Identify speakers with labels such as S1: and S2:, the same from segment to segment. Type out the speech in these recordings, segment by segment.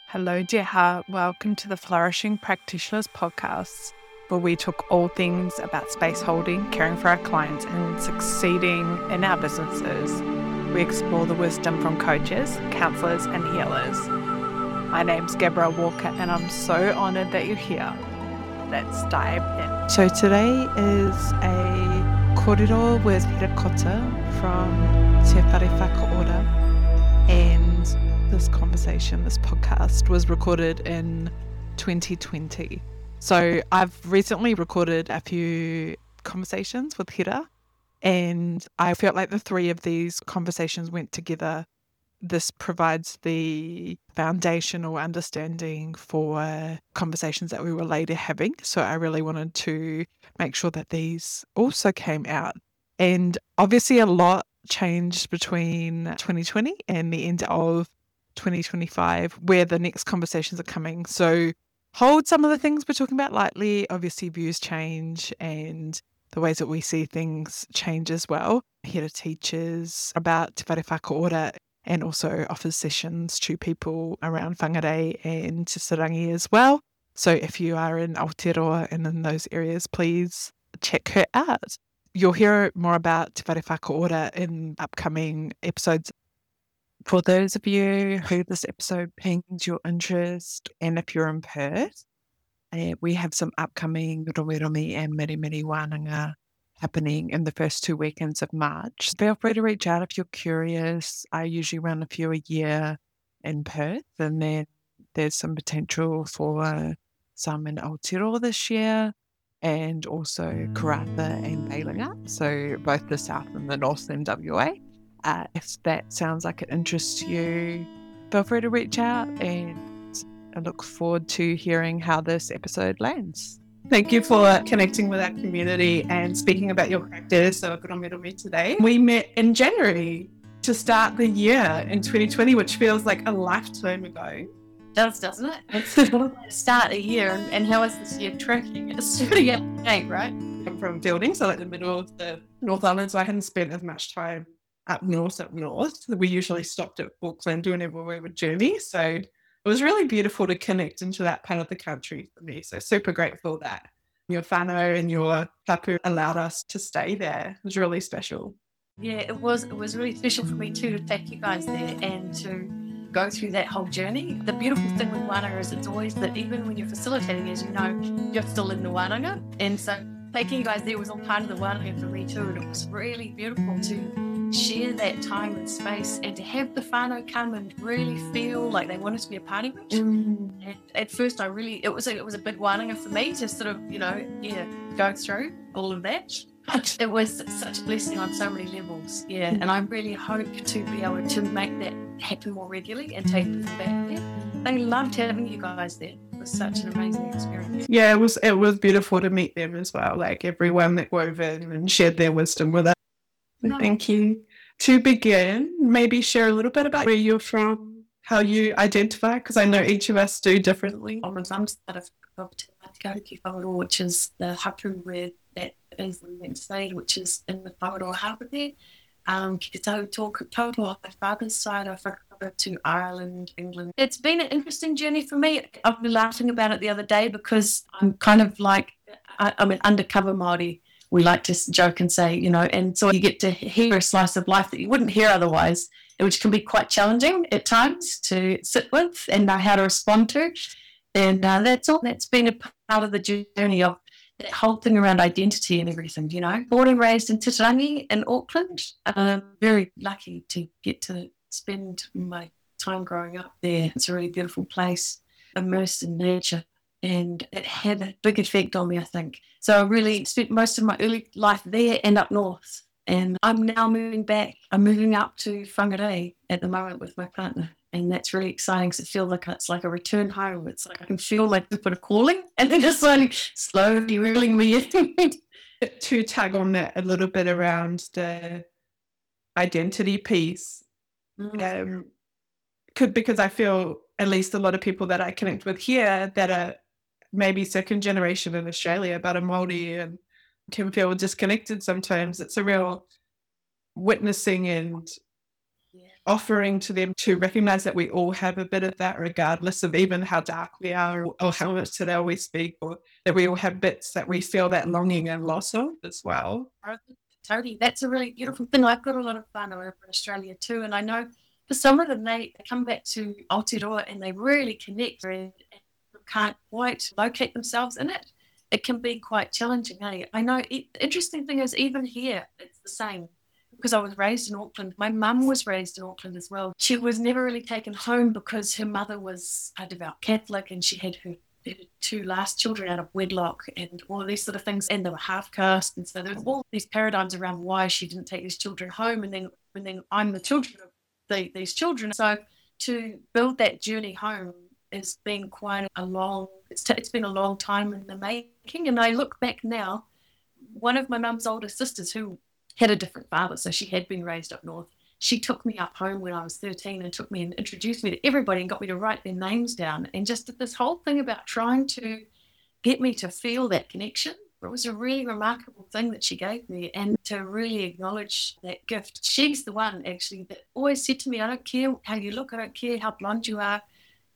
S1: Hello, dear heart. Welcome to the Flourishing Practitioners podcast, where we talk all things about space holding, caring for our clients, and succeeding in our businesses. We explore the wisdom from coaches, counselors, and healers. My name's Gabrielle Walker, and I'm so honored that you're here. Let's dive in. So today is a kōrero with Hira Kota from Te Whare Whakaora, and this podcast was recorded in 2020. So I've recently recorded a few conversations with Hira, and I felt like the three of these conversations went together. This provides the foundational understanding for conversations that we were later having. So I really wanted to make sure that these also came out. And obviously a lot changed between 2020 and the end of 2025, where the next conversations are coming. So hold some of the things we're talking about lightly. Obviously views change and the ways that we see things change as well. Hira teaches about Te Whare Whakaora and also offers sessions to people around Whangarei and Te Sarangi as well. So if you are in Aotearoa and in those areas, please check her out. You'll hear more about Te Whare Whakaora in upcoming episodes. For those of you who this episode pinged your interest, and if you're in Perth, we have some upcoming Romi and Mirimiri Wānanga happening in the first 2 weekends of March. Feel free to reach out if you're curious. I usually run a few a year in Perth, and then there's some potential for some in Aotearoa this year, and also Karratha and Bailinga, so both the south and the north in WA. If that sounds like it interests you, feel free to reach out, and I look forward to hearing how this episode lands.
S2: Thank you for connecting with our community and speaking about your practice. So Romi today. We met in January to start the year in 2020, which feels like a lifetime ago.
S3: Doesn't it? It's start a year, and how is this year tracking? It's pretty up to date, right?
S2: I'm from Fielding, so like the middle of the North Island, so I hadn't spent as much time up north. We usually stopped at Auckland whenever we would journey, so it was really beautiful to connect into that part of the country for me. So super grateful that your whānau and your tapu allowed us to stay there. It was really special.
S3: Yeah, it was really special for me too to take you guys there and to go through that whole journey. The beautiful thing with wānanga is it's always that even when you're facilitating, as you know, you're still in the wānanga. And so taking you guys there was all part of the wānanga for me too. And it was really beautiful to share that time and space and to have the whānau come and really feel like they wanted to be a part of it. And at first it was a big wānanga for me to sort of, go through all of that. But it was such a blessing on so many levels, and I really hope to be able to make that happen more regularly and take them back there. They loved having you guys there. It was such an amazing experience.
S2: Yeah, it was beautiful to meet them as well, like everyone that wove in and shared their wisdom with us. No. Thank you. To begin, maybe share a little bit about where you're from, how you identify, because I know each of us do differently.
S3: I'm of Te Matakariki Whangaroa, which is the hapu where that is the next stage, which is in the Whangaroa harbour there. Ki te tautohu off my father's side, I've whakapapa to Ireland, England. It's been an interesting journey for me. I've been laughing about it the other day because I'm kind of like, I'm an undercover Māori. We like to joke and say, and so you get to hear a slice of life that you wouldn't hear otherwise, which can be quite challenging at times to sit with and know how to respond to. And that's been a part of the journey of that whole thing around identity and everything, Born and raised in Titirangi in Auckland. I'm very lucky to get to spend my time growing up there. It's a really beautiful place, immersed in nature. And it had a big effect on me, I think. So I really spent most of my early life there and up north. And I'm now moving back. I'm moving up to Whangarei at the moment with my partner. And that's really exciting because it feels like it's like a return home. It's like I can feel like a bit of calling and then just slowly reeling me in.
S2: To tag on that a little bit around the identity piece, because I feel at least a lot of people that I connect with here that are maybe second generation in Australia but are Māori and can feel disconnected sometimes. It's a real witnessing and offering to them to recognize that we all have a bit of that, regardless of even how dark we are or how much today we speak, or that we all have bits that we feel that longing and loss of as well.
S3: Totally. That's a really beautiful thing. I've got a lot of fun over in Australia too. And I know for some of them, they come back to Aotearoa and they really connect and can't quite locate themselves in it. It can be quite challenging, eh? I know. The interesting thing is, even here, it's the same. Because I was raised in Auckland. My mum was raised in Auckland as well. She was never really taken home because her mother was a devout Catholic and she had her 2 last children out of wedlock and all of these sort of things. And they were half caste. And so there were all these paradigms around why she didn't take these children home. And then I'm the children of these children. So to build that journey home has been quite a long, it's been a long time in the making. And I look back now, one of my mum's older sisters who had a different father, so she had been raised up north. She took me up home when I was 13 and took me and introduced me to everybody and got me to write their names down. And just did this whole thing about trying to get me to feel that connection. It was a really remarkable thing that she gave me, and to really acknowledge that gift. She's the one actually that always said to me, I don't care how you look, I don't care how blonde you are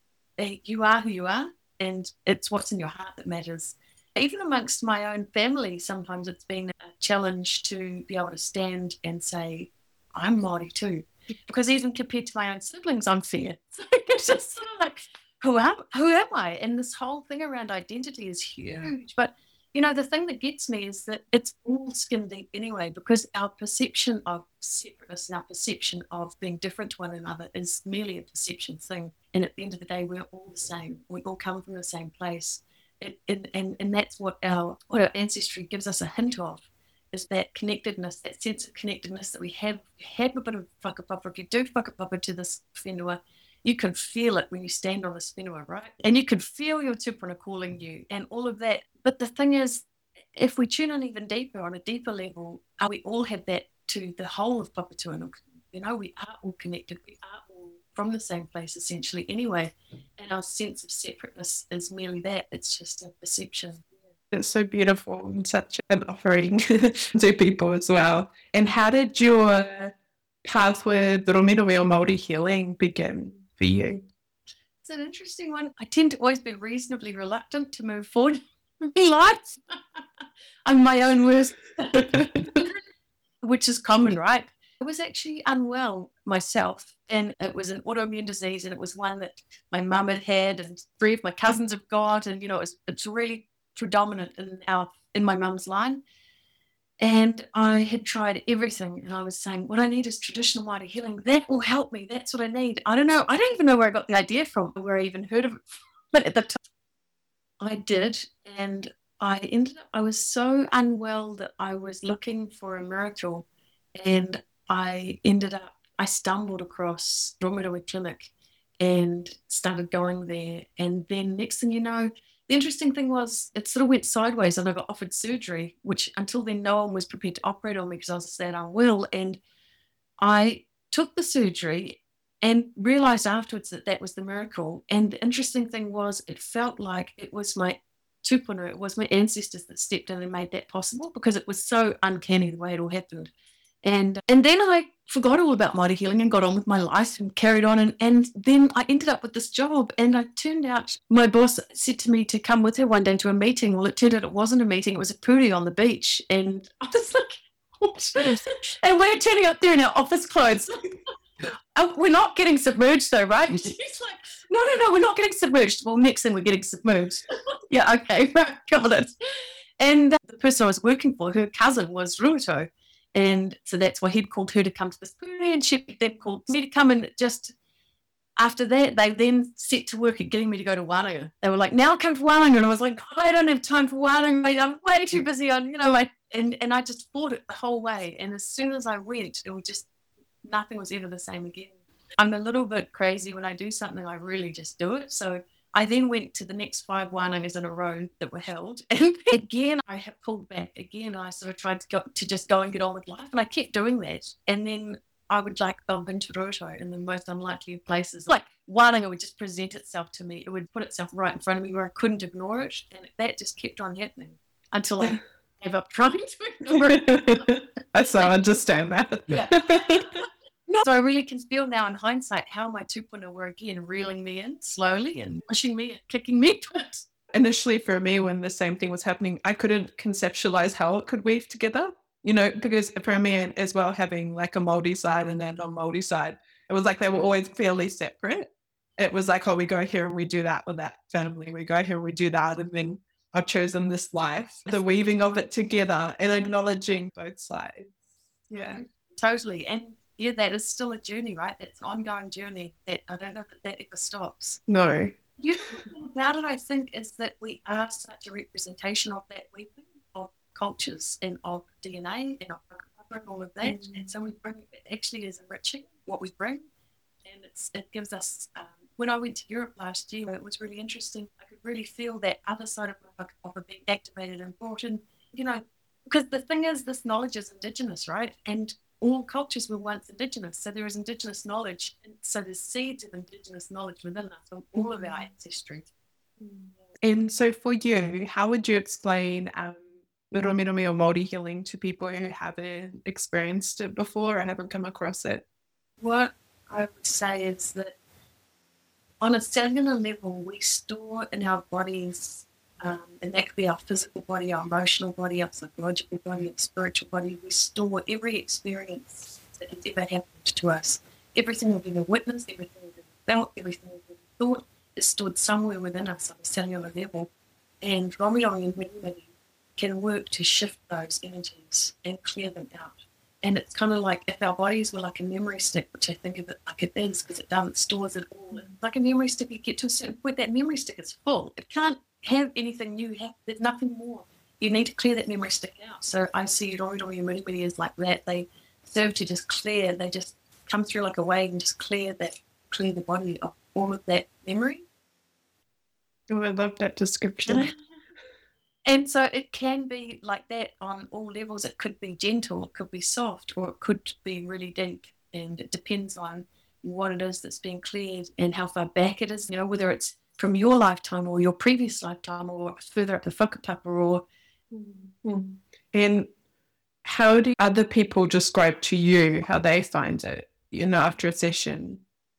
S3: who you are, and it's what's in your heart that matters. Even amongst my own family, sometimes it's been a challenge to be able to stand and say, I'm Māori too. Because even compared to my own siblings, I'm fair. So it's just sort of like, who am I? And this whole thing around identity is huge. But, the thing that gets me is that it's all skin deep anyway, because our perception of separateness and our perception of being different to one another is merely a perception thing. And at the end of the day, we're all the same. We all come from the same place. And that's what our ancestry gives us a hint of, is that connectedness, that sense of connectedness that we have a bit of whakapapa. If you do whakapapa to this whenua, you can feel it when you stand on this whenua, right? And you can feel your tupuna calling you and all of that. But the thing is, if we tune in even deeper, on a deeper level, we all have that to the whole of Papatūānuku. We are all connected. We are all from the same place essentially anyway. And our sense of separateness is merely that. It's just a perception.
S2: It's so beautiful and such an offering to people as well. And how did your path with Romirowe or Māori healing begin for you?
S3: It's an interesting one. I tend to always be reasonably reluctant to move forward in life. I'm my own worst, which is common, right? I was actually unwell myself, and it was an autoimmune disease, and it was one that my mum had and 3 of my cousins have got, and it's really predominant in my mum's line. And I had tried everything, and I was saying, what I need is traditional Māori healing. That will help me. That's what I need. I don't know. I don't even know where I got the idea from, where I even heard of it. But at the time, I did, and I was so unwell that I was looking for a miracle, and I stumbled across Romirowe Clinic and started going there. And then next thing you know, the interesting thing was it sort of went sideways, and I got offered surgery, which until then no one was prepared to operate on me because I was that unwell. And I took the surgery and realised afterwards that was the miracle. And the interesting thing was it felt like it was my tupuna, it was my ancestors that stepped in and made that possible, because it was so uncanny the way it all happened. And then I forgot all about Māori healing and got on with my life and carried on. And then I ended up with this job, and it turned out my boss said to me to come with her one day to a meeting. Well, it turned out it wasn't a meeting. It was a puri on the beach. And I was like, what? And we're turning up there in our office clothes. We're not getting submerged though, right? She's like, no, we're not getting submerged. Well, next thing we're getting submerged. Yeah, okay, got it. And the person I was working for, her cousin was Ruato. And so that's why he'd called her to come to this puri, and she then called me to come. And just after that, they then set to work at getting me to go to Wānanga. They were like, now come to Wānanga. And I was like, I don't have time for Wānanga. I'm way too busy on, and I just fought it the whole way. And as soon as I went, it was just, nothing was ever the same again. I'm a little bit crazy. When I do something, I really just do it. So I then went to the next 5 Wānangas in a row that were held. And again, I have pulled back. Again, I sort of tried to just go and get on with life. And I kept doing that. And then I would bump into Roto in the most unlikely of places. Like Wānanga would just present itself to me. It would put itself right in front of me where I couldn't ignore it. And that just kept on happening until I gave up trying to ignore it.
S2: I so understand that.
S3: Yeah. No. So I really can feel now in hindsight how my 2.0 were again reeling me in slowly and pushing me and kicking me.
S2: Initially for me, when the same thing was happening, I couldn't conceptualize how it could weave together, because for me as well, having like a Māori side and a non-Māori side, it was like they were always fairly separate. It was like, oh, we go here and we do that with that family. We go here and we do that. And then I've chosen this life. The weaving of it together and acknowledging both sides. Yeah.
S3: Totally. And yeah, that is still a journey, right? It's an ongoing journey that I don't know that ever stops.
S2: No.
S3: Now that I think is that we are such a representation of that weaving of cultures and of DNA and of all of that. And so we bring it actually is enriching what we bring. And it gives us, when I went to Europe last year, it was really interesting. I could really feel that other side of it being activated and brought in, because the thing is, this knowledge is Indigenous, right? And all cultures were once Indigenous. So there is Indigenous knowledge. And so there's seeds of Indigenous knowledge within us from all of our ancestry.
S2: And so for you, how would you explain Miromirumi or Māori healing to people who haven't experienced it before or haven't come across it?
S3: What I would say is that on a cellular level, we store in our bodies, and that could be our physical body, our emotional body, our psychological body, our spiritual body. We store every experience that has ever happened to us. Everything we've ever witnessed, everything we've ever felt, everything we've ever thought is stored somewhere within us on a cellular level. And Ramirongi and Mirimiri can work to shift those energies and clear them out. And it's kind of like if our bodies were like a memory stick, which I think of it like it is because it stores it all. It's like a memory stick, you get to a certain point, that memory stick is full. It can't have anything new. There's nothing more. You need to clear that memory stick out. So I see Roritori and Mirimiri as like that. They serve to just clear. They just come through like a wave and just clear the body of all of that memory.
S2: Oh, I love that description.
S3: And so it can be like that on all levels. It could be gentle, it could be soft, or it could be really deep. And it depends on what it is that's being cleared and how far back it is, whether it's from your lifetime or your previous lifetime or further up the whakapapa or...
S2: And how do other people describe to you how they find it, after a session?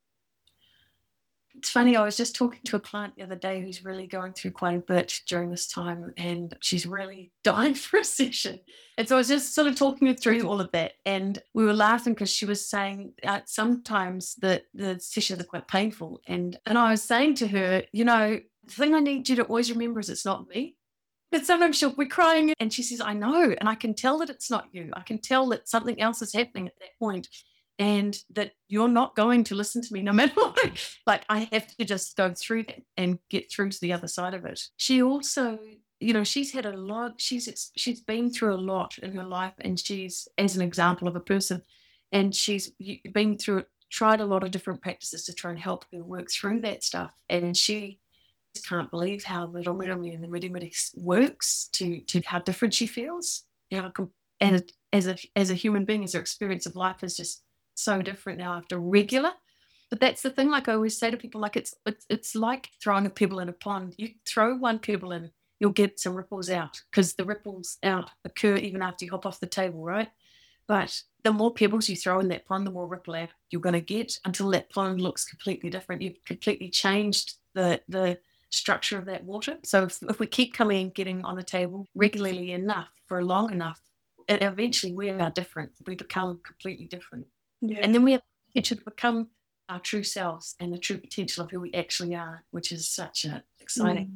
S3: It's funny, I was just talking to a client the other day who's really going through quite a bit during this time, and she's really dying for a session. And so I was just sort of talking her through all of that, and we were laughing because she was saying sometimes the sessions are quite painful. And I was saying to her, the thing I need you to always remember is it's not me. But sometimes she'll be crying and she says, I know, and I can tell that it's not you. I can tell that something else is happening at that point. And that you're not going to listen to me no matter what. Like, I have to just go through that and get through to the other side of it. She also, she's had a lot, she's been through a lot in her life, and she's, as an example of a person, and she's been through, tried a lot of different practices to try and help her work through that stuff. And she can't believe how the Ramirongi and the Mirimiri works to how different she feels. And as a human being, as her experience of life is just so different now after regular. But that's the thing, like I always say to people, like it's like throwing a pebble in a pond. You throw one pebble in, you'll get some ripples out, because the ripples out occur even after you hop off the table, right? But the more pebbles you throw in that pond, the more ripple out you're going to get, until that pond looks completely different. You've completely changed the structure of that water. So if we keep coming and getting on the table regularly enough for long enough, eventually we are different. We become completely different.
S2: Yeah.
S3: And then we have to become our true selves and the true potential of who we actually are, which is such exciting.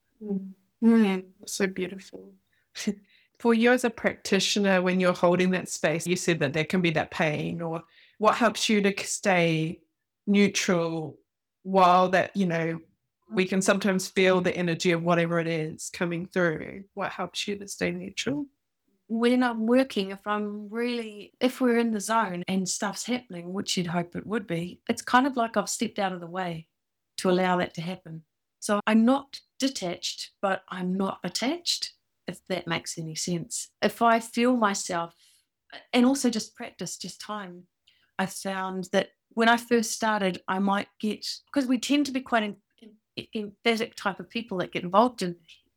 S2: So beautiful. For you as a practitioner, when you're holding that space, you said that there can be that pain, or what helps you to stay neutral while that, we can sometimes feel the energy of whatever it is coming through. What helps you to stay neutral?
S3: When I'm working, if we're in the zone and stuff's happening, which you'd hope it would be, it's kind of like I've stepped out of the way to allow that to happen. So I'm not detached, but I'm not attached, if that makes any sense. If I feel myself, and also just practice, just time, I found that when I first started, I might get, because we tend to be quite emphatic type of people that get involved in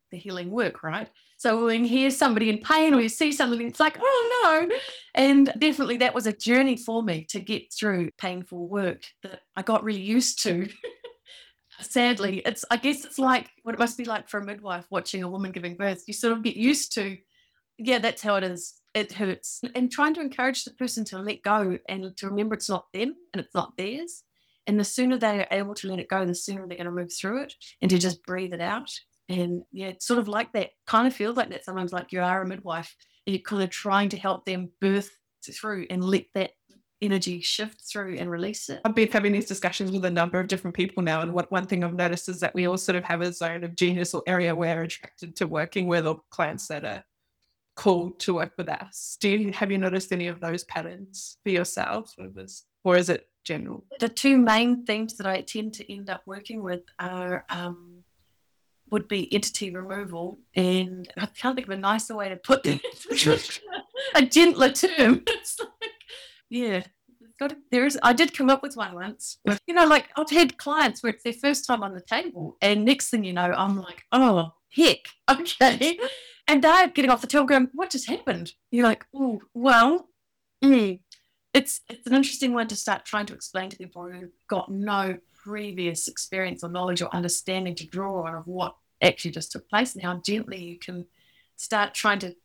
S3: the healing work, right? So when you hear somebody in pain or you see something, it's like, oh no. And definitely that was a journey for me to get through painful work that I got really used to. Sadly, I guess it's like what it must be like for a midwife watching a woman giving birth. You sort of get used to, yeah, that's how it is. It hurts. And trying to encourage the person to let go and to remember it's not them and it's not theirs. And the sooner they are able to let it go, the sooner they're going to move through it and to just breathe it out. And yeah, it's sort of like that, kind of feels like that sometimes, like you are a midwife and you're kind of trying to help them birth through and let that energy shift through and release it.
S2: I've been having these discussions with a number of different people now, and one thing I've noticed is that we all sort of have a zone of genius or area we're attracted to working with, or clients that are called to work with us. Have you noticed any of those patterns for yourself, or is it general?
S3: The two main themes that I tend to end up working with are would be entity removal, and I can't think of a nicer way to put that. A gentler term. It's like, yeah, I did come up with one once. You know, like I've had clients where it's their first time on the table, and next thing you know, I'm like, oh heck, okay, and they're getting off the table going, what just happened? You're like, oh well, it's an interesting one to start trying to explain to people who've got no previous experience or knowledge or understanding to draw on of what actually just took place, and how gently you can start trying to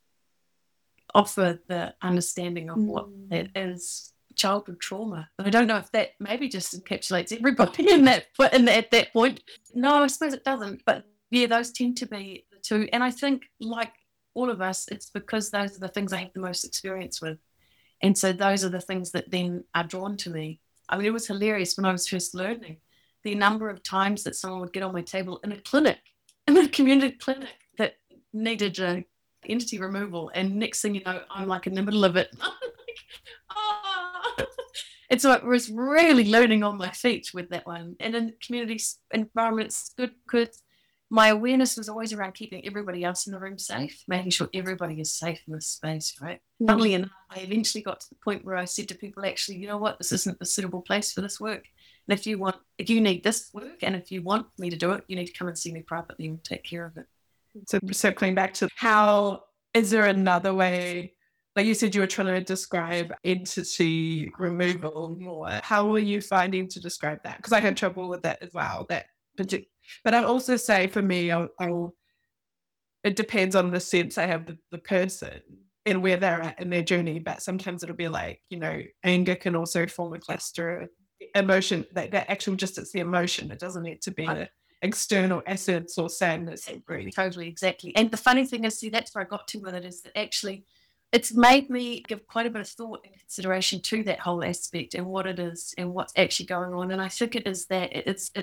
S3: offer the understanding of what that is, childhood trauma. But I don't know if that maybe just encapsulates everybody at that point. No, I suppose it doesn't. But yeah, those tend to be the two. And I think, like all of us, it's because those are the things I have the most experience with. And so those are the things that then are drawn to me. I mean, it was hilarious when I was first learning, the number of times that someone would get on my table in a clinic, in a community clinic that needed a entity removal, and next thing you know, I'm like in the middle of it. I'm like, oh. And so I was really learning on my feet with that one. And in community environments, good because my awareness was always around keeping everybody else in the room safe, making sure everybody is safe in this space, right? Funnily enough, I eventually got to the point where I said to people, actually, you know what, this isn't a suitable place for this work. And if you need this work, and if you want me to do it, you need to come and see me privately and take care of it.
S2: So circling back to how, is there another way, like you said you were trying to describe entity removal more, how were you finding to describe that? Because I had trouble with that as well, but I also say for me, it depends on the sense I have the person and where they're at in their journey, but sometimes it'll be like, you know, anger can also form a cluster, emotion, that actual just, it's the emotion, it doesn't need to be external essence or sadness.
S3: Totally, exactly. And the funny thing is, see, that's where I got to with it, is that actually it's made me give quite a bit of thought and consideration to that whole aspect and what it is and what's actually going on. And I think it is that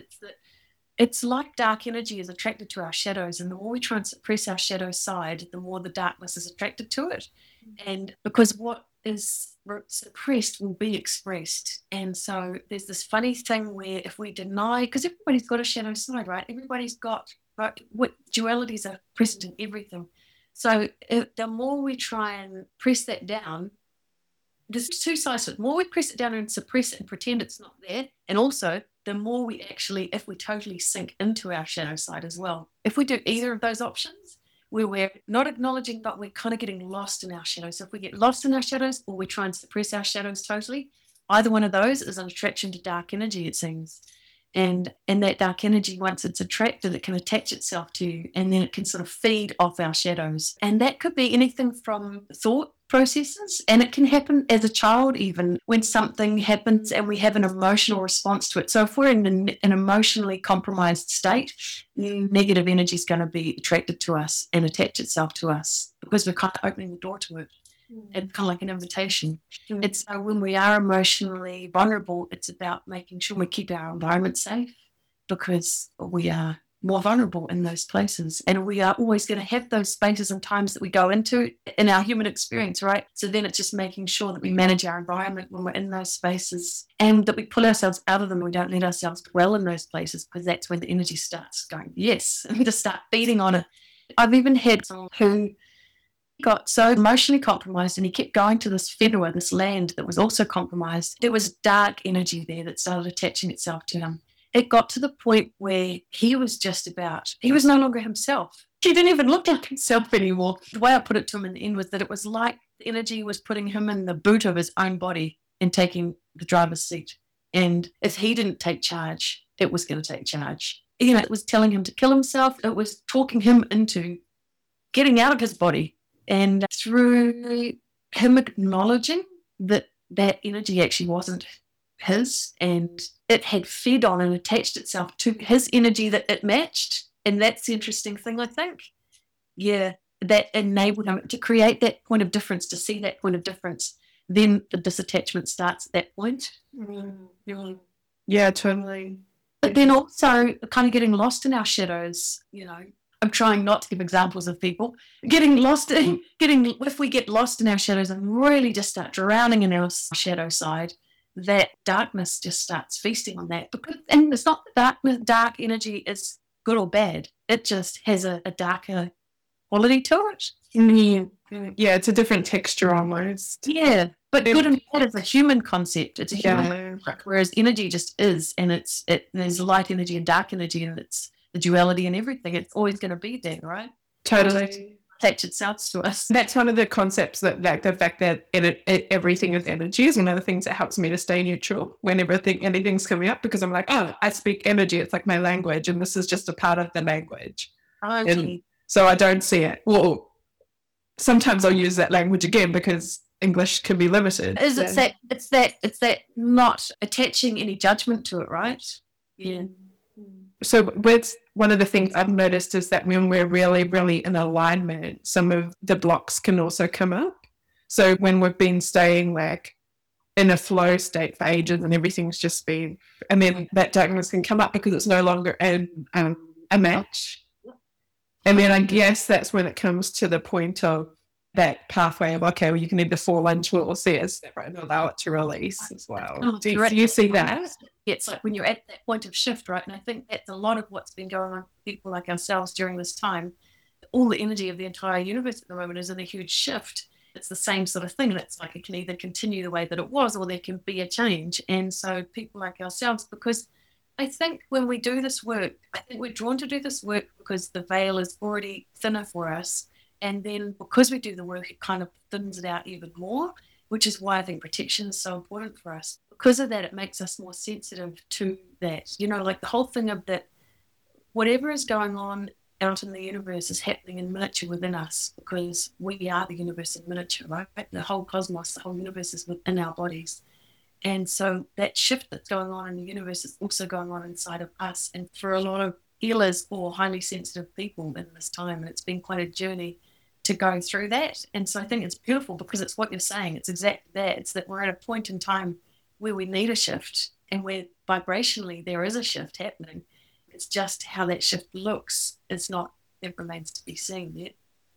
S3: it's like dark energy is attracted to our shadows, and the more we try and suppress our shadow side, the more the darkness is attracted to it. And because what is suppressed will be expressed. And so there's this funny thing where if we deny, because everybody's got a shadow side, right? Everybody's got, right? What dualities are present in everything. So the more we try and press that down, there's two sides to it. The more we press it down and suppress it and pretend it's not there, and also the more we actually, if we totally sink into our shadow side as well. If we do either of those options, where we're not acknowledging, but we're kind of getting lost in our shadows. So if we get lost in our shadows, or we try and suppress our shadows totally, either one of those is an attraction to dark energy, it seems. And that dark energy, once it's attracted, it can attach itself to you, and then it can sort of feed off our shadows. And that could be anything from thought processes, and it can happen as a child even, when something happens and we have an emotional response to it. So if we're in an emotionally compromised state, negative energy is going to be attracted to us and attach itself to us, because we're kind of opening the door to it. It's kind of like an invitation. It's when we are emotionally vulnerable, it's about making sure we keep our environment safe, because we are more vulnerable in those places. And we are always going to have those spaces and times that we go into in our human experience, right? So then it's just making sure that we manage our environment when we're in those spaces, and that we pull ourselves out of them. We don't let ourselves dwell in those places, because that's when the energy starts going, yes, and just start feeding on it. I've even had someone who got so emotionally compromised, and he kept going to this whenua, this land that was also compromised. There was dark energy there that started attaching itself to him. It got to the point where he was no longer himself. He didn't even look like himself anymore. The way I put it to him in the end was that it was like the energy was putting him in the boot of his own body and taking the driver's seat. And if he didn't take charge, it was going to take charge. It was telling him to kill himself. It was talking him into getting out of his body. And through him acknowledging that energy actually wasn't his, and it had fed on and attached itself to his energy that it matched. And that's the interesting thing, I think. Yeah, that enabled him to create that point of difference, to see that point of difference. Then the disattachment starts at that point.
S2: Yeah, totally.
S3: But then also kind of getting lost in our shadows, I'm trying not to give examples of people if we get lost in our shadows and really just start drowning in our shadow side, that darkness just starts feasting on that. And it's not that dark energy is good or bad. It just has a darker quality to it.
S2: Yeah, it's a different texture almost.
S3: Yeah, but good and bad is a human concept. It's a human, whereas energy just is, and there's light energy and dark energy, and it's the duality and everything. It's always going to be there, right?
S2: Totally.
S3: Attach itself to us.
S2: That's one of the concepts that, like, the fact that everything is energy is one of the things that helps me to stay neutral when anything's coming up, because I'm like, oh, I speak energy. It's like my language, and this is just a part of the language.
S3: Okay.
S2: So I don't see it. Well, sometimes I'll use that language again because English can be limited.
S3: It's that not attaching any judgment to it, right? Yeah.
S2: So with one of the things I've noticed is that when we're really, really in alignment, some of the blocks can also come up. So when we've been staying like in a flow state for ages and everything's just been, and then that darkness can come up because it's no longer in a match. And then I guess that's when it comes to the point of that pathway of, okay, well, you can either fall into it or see it as separate and allow it to release as well. Do you see that?
S3: It's like when you're at that point of shift, right? And I think that's a lot of what's been going on for people like ourselves during this time. All the energy of the entire universe at the moment is in a huge shift. It's the same sort of thing. It's like it can either continue the way that it was, or there can be a change. And so people like ourselves, because I think when we do this work, I think we're drawn to do this work because the veil is already thinner for us. And then because we do the work, it kind of thins it out even more, which is why I think protection is so important for us. Because of that, it makes us more sensitive to that. Like the whole thing of that, whatever is going on out in the universe is happening in miniature within us, because we are the universe in miniature, right? The whole cosmos, the whole universe is within our bodies. And so that shift that's going on in the universe is also going on inside of us. And for a lot of healers or highly sensitive people in this time, and it's been quite a journey to go through that. And so I think it's beautiful because it's what you're saying. It's exactly that. It's that we're at a point in time where we need a shift, and where vibrationally there is a shift happening. It's just how that shift looks. It remains to be seen yet.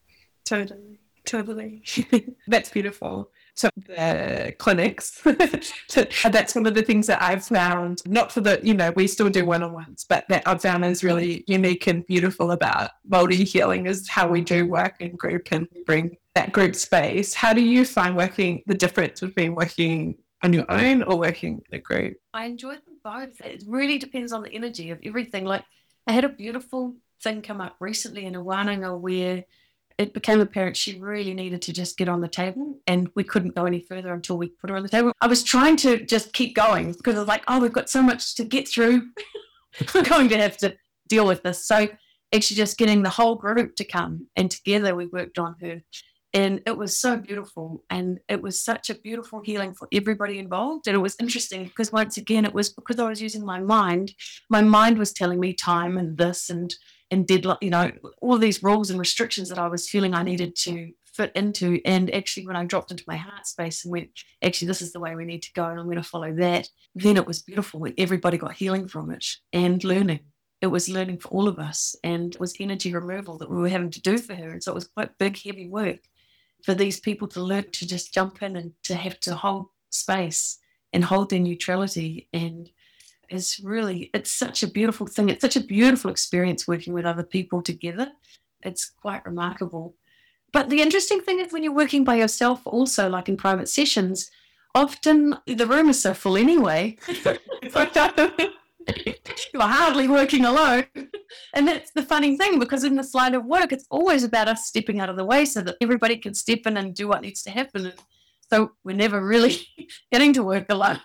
S2: Totally. That's beautiful. So the clinics, that's one of the things that I've found, not for we still do one-on-ones, but that I've found is really unique and beautiful about Māori healing is how we do work in group and bring that group space. How do you find the difference between working on your own or working in a group?
S3: I enjoy them both. It really depends on the energy of everything. Like I had a beautiful thing come up recently in a wānanga where it became apparent she really needed to just get on the table, and we couldn't go any further until we put her on the table. I was trying to just keep going because I was like, we've got so much to get through. We're going to have to deal with this. So actually just getting the whole group to come, and together we worked on her. And it was so beautiful, and it was such a beautiful healing for everybody involved. And it was interesting because once again, it was because I was using my mind. My mind was telling me time and this and deadline, all these rules and restrictions that I was feeling I needed to fit into. And actually, when I dropped into my heart space and went, actually, this is the way we need to go, and I'm going to follow that, then it was beautiful. Everybody got healing from it and learning. It was learning for all of us, and it was energy removal that we were having to do for her. And so it was quite big, heavy work for these people to learn to just jump in and to have to hold space and hold their neutrality. And it's such a beautiful thing. It's such a beautiful experience working with other people together. It's quite remarkable. But the interesting thing is when you're working by yourself also, like in private sessions, often the room is so full anyway. You're hardly working alone. And that's the funny thing, because in this line of work, it's always about us stepping out of the way so that everybody can step in and do what needs to happen. And so we're never really getting to work alone.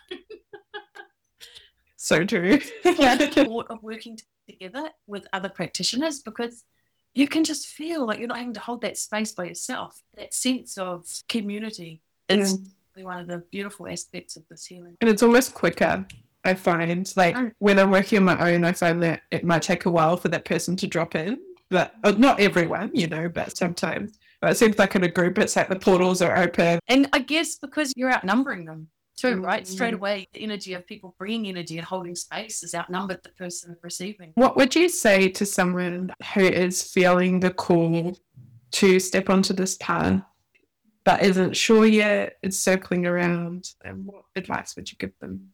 S2: So true.
S3: The thought of working together with other practitioners, because you can just feel like you're not having to hold that space by yourself. That sense of community is one of the beautiful aspects of this healing.
S2: And it's almost quicker, I find. Like when I'm working on my own, I find that it might take a while for that person to drop in. But not everyone, but sometimes. But it seems like in a group, it's like the portals are open.
S3: And I guess because you're outnumbering them too, right? Straight away, the energy of people bringing energy and holding space is outnumbered the person receiving.
S2: What would you say to someone who is feeling the call to step onto this path but isn't sure yet, is circling around, and what advice would you give them?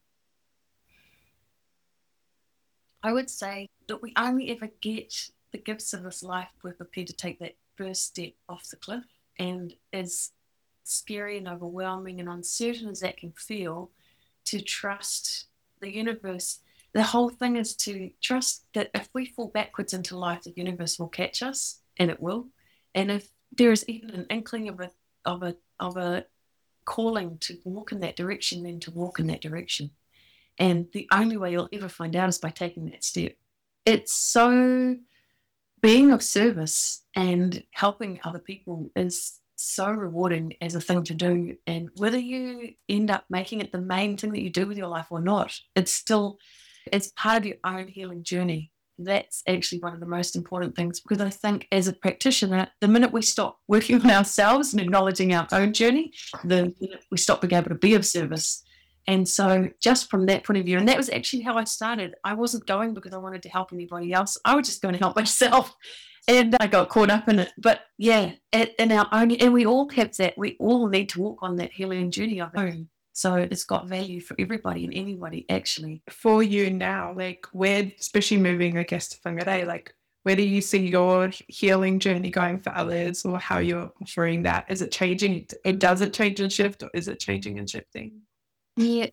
S3: I would say that we only ever get the gifts of this life if we're prepared to take that first step off the cliff. And as scary and overwhelming and uncertain as that can feel, to trust the universe. The whole thing is to trust that if we fall backwards into life, the universe will catch us, and it will. And if there is even an inkling of a calling to walk in that direction, then to walk in that direction. And the only way you'll ever find out is by taking that step. It's so, being of service and helping other people is so rewarding as a thing to do. And whether you end up making it the main thing that you do with your life or not, it's part of your own healing journey. That's actually one of the most important things, because I think as a practitioner, the minute we stop working on ourselves and acknowledging our own journey, the minute we stop being able to be of service. And so just from that point of view, and that was actually how I started. I wasn't going because I wanted to help anybody else. I was just going to help myself. And I got caught up in it. But yeah, in our own, and we all have that. We all need to walk on that healing journey of our own. So it's got value for everybody and anybody, actually.
S2: For you now, like where, especially moving, I guess, to Whangarei, like where do you see your healing journey going for others, or how you're offering that? Is it changing? Does it change and shift, or is it changing and shifting?
S3: Yeah,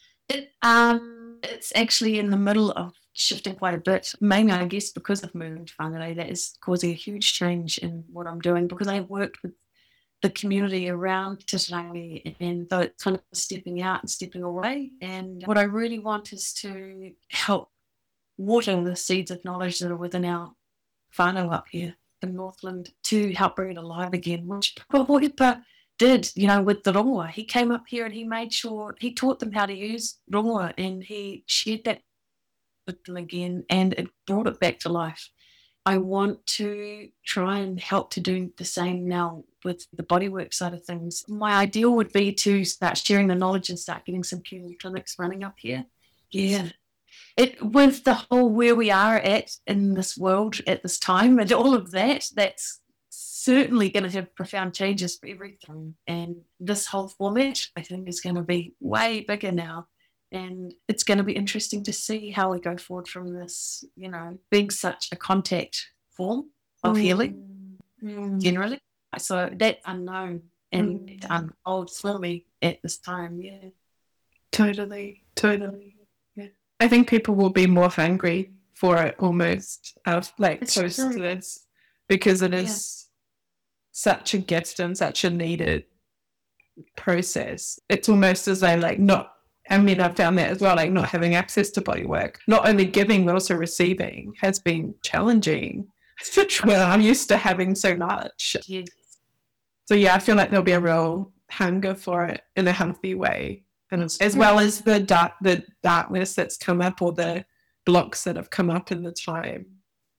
S3: it's actually in the middle of shifting quite a bit, mainly I guess because of moving to Whangarei. That is causing a huge change in what I'm doing, because I've worked with the community around Te Tarangi, and so it's kind of stepping out and stepping away. And what I really want is to help water the seeds of knowledge that are within our whānau up here in Northland, to help bring it alive again, which Papa Hoipa did, with the rongoa. He came up here and he made sure, he taught them how to use rongoa, and he shared that with them again, and it brought it back to life. I want to try and help to do the same now with the bodywork side of things. My ideal would be to start sharing the knowledge and start getting some community clinics running up here. Yeah. With the whole where we are at in this world at this time and all of that, that's certainly going to have profound changes for everything. And this whole format, I think, is going to be way bigger now. And it's going to be interesting to see how we go forward from this, being such a contact form of healing generally. So that unknown and unfold slowly at this time, yeah.
S2: Totally. Yeah. I think people will be more hungry for it almost, close to this, because it is such a gift and such a needed process. It's almost as though I've found that as well, not having access to bodywork, not only giving but also receiving, has been challenging. Well, I'm used to having so much.
S3: Yes.
S2: So I feel like there'll be a real hunger for it in a healthy way, and as well as the darkness that's come up, or the blocks that have come up in the time.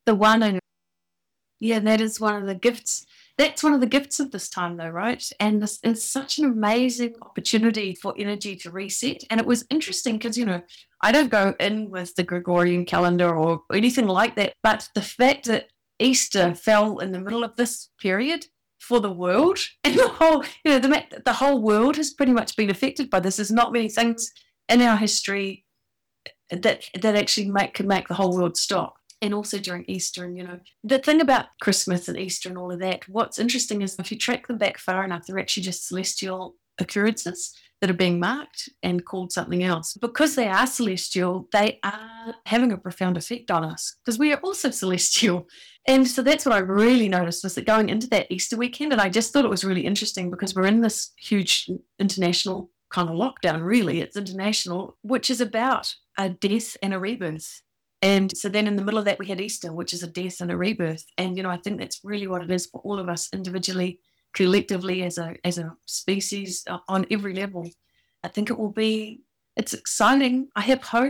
S3: That is one of the gifts. That's one of the gifts of this time, though, right? And this is such an amazing opportunity for energy to reset. And it was interesting because, I don't go in with the Gregorian calendar or anything like that, but the fact that Easter fell in the middle of this period for the world, and the whole, the whole world has pretty much been affected by this. There's not many things in our history that actually could make the whole world stop. And also during Easter, and the thing about Christmas and Easter and all of that, what's interesting is if you track them back far enough, they're actually just celestial occurrences. that are being marked and called something else. Because they are celestial, they are having a profound effect on us because we are also celestial. And so that's what I really noticed was that going into that Easter weekend, and I just thought it was really interesting because we're in this huge international kind of lockdown, really. It's international, which is about a death and a rebirth. And so then in the middle of that, we had Easter, which is a death and a rebirth. And, I think that's really what it is for all of us individually, collectively, as a species on every level. I think it's exciting. I have hope.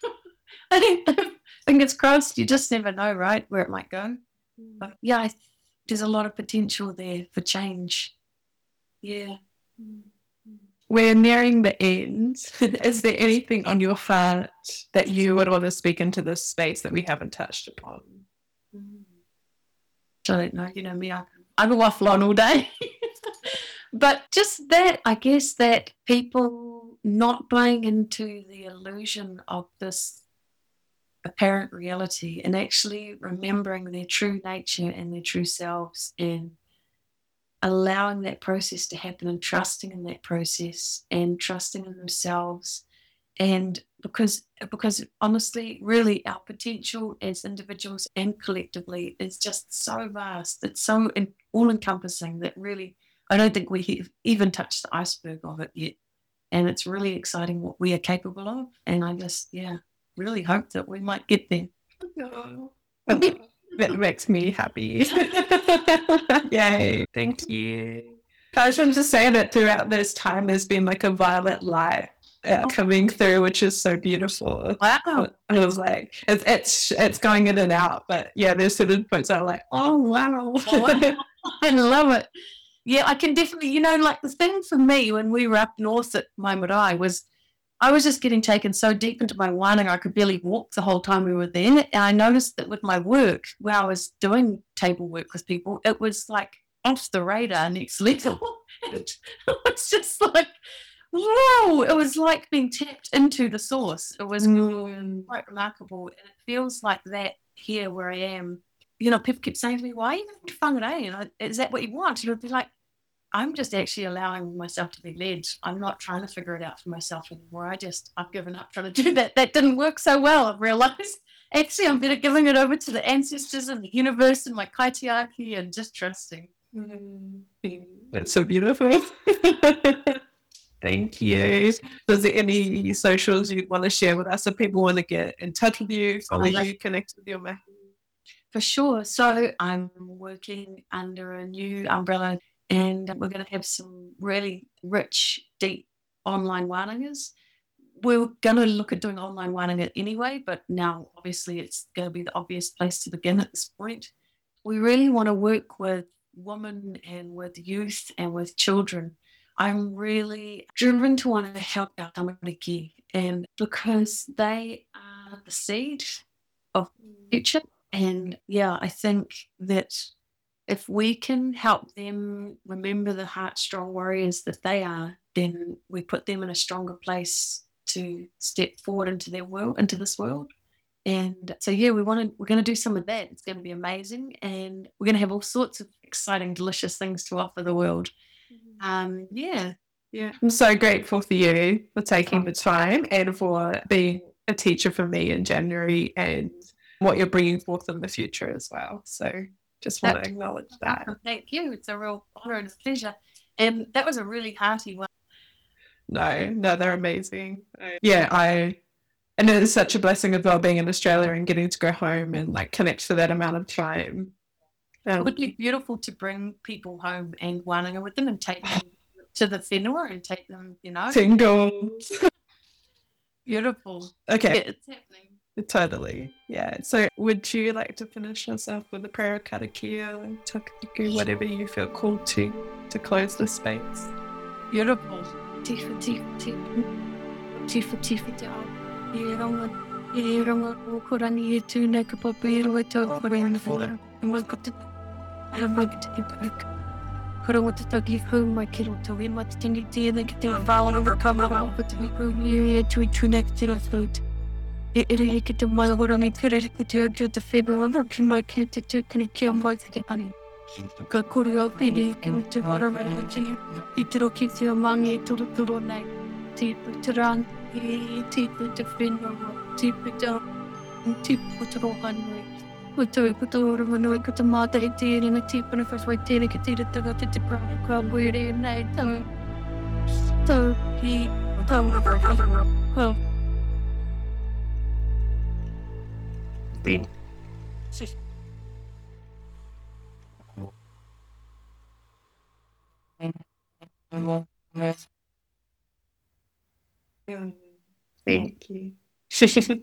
S3: Fingers crossed. You just never know, right, where it might go. But yeah, there's a lot of potential there for change. Yeah.
S2: We're nearing the end. Is there anything on your heart that you would want to speak into this space that we haven't touched upon?
S3: I don't know. You know me, I go waffle on all day. But just that, I guess, that people not buying into the illusion of this apparent reality and actually remembering their true nature and their true selves and allowing that process to happen and trusting in that process and trusting in themselves. And because honestly, really our potential as individuals and collectively is just so vast. It's so all-encompassing that really I don't think we have even touched the iceberg of it yet. And it's really exciting what we are capable of. And I just, really hope that we might get there.
S2: That makes me happy. Yay. Thank you. I was just saying that throughout this time, there's been like a violet light coming through, which is so beautiful.
S3: Wow.
S2: I was like, it's going in and out. But yeah, there's certain points that are like, oh, wow.
S3: I love it. Yeah, I can definitely, like the thing for me when we were up north at Mai Marae was I was just getting taken so deep into my wānanga, I could barely walk the whole time we were there. And I noticed that with my work, when I was doing table work with people, it was like off the radar next level. It was just like, whoa, it was like being tapped into the source. It was quite remarkable. And it feels like that here where I am. People keep saying to me, why are you going to whangara? Is that what you want? And I'd be like, I'm just actually allowing myself to be led. I'm not trying to figure it out for myself anymore. I've given up trying to do that. That didn't work so well. I've realized actually I'm better giving it over to the ancestors and the universe and my kaitiaki and just trusting.
S2: That's so beautiful. Thank you. Is there any socials you want to share with us if people want to get in touch with you, follow you, connect with your mahi?
S3: For sure. So I'm working under a new umbrella and we're going to have some really rich, deep online wānangas. We're going to look at doing online wānanga anyway, but now obviously it's going to be the obvious place to begin at this point. We really want to work with women and with youth and with children. I'm really driven to want to help our tamariki, and because they are the seed of the future. And I think that if we can help them remember the heart-strong warriors that they are, then we put them in a stronger place to step forward into their world, into this world. And so, we're going to do some of that. It's going to be amazing, and we're going to have all sorts of exciting, delicious things to offer the world.
S2: I'm so grateful for you for taking the time and for being a teacher for me in January and what you're bringing forth in the future as well. So just want to acknowledge that.
S3: Thank you. It's a real honor and a pleasure. And that was a really hearty one.
S2: No, they're amazing. And it is such a blessing as well being in Australia and getting to go home and like connect for that amount of time.
S3: It would be beautiful to bring people home and wānanga with them and take them to the whenua and take them,
S2: Singles.
S3: Beautiful.
S2: Okay.
S3: Yeah, it's happening.
S2: Totally. Yeah. So would you like to finish us off with a prayer of karakia, takatiku, whatever you feel called to close the space?
S3: Beautiful. Tifa, tifa, tifa. Tifa, tifa, tifa. Ieronga, ukurani, etu, nekapapu, iroeto, kurana, and we'll go to Kurawataki home, my kiddo to win what tingy tea and get their vowel overcome about what we prove here to connect to the food. It get to my water, me to the fable of working my kid to take and kill my honey. Ka kore o pere ki te warawara ki i te roki te amangi e turu nei. Tipu te rang, tipu te whenua, tipu te rohanui. Ko te ora ko te mata e tere na tipuna whaswai tere ki tere tanga te prana kua were nei tau ki tau ko
S2: Thank you.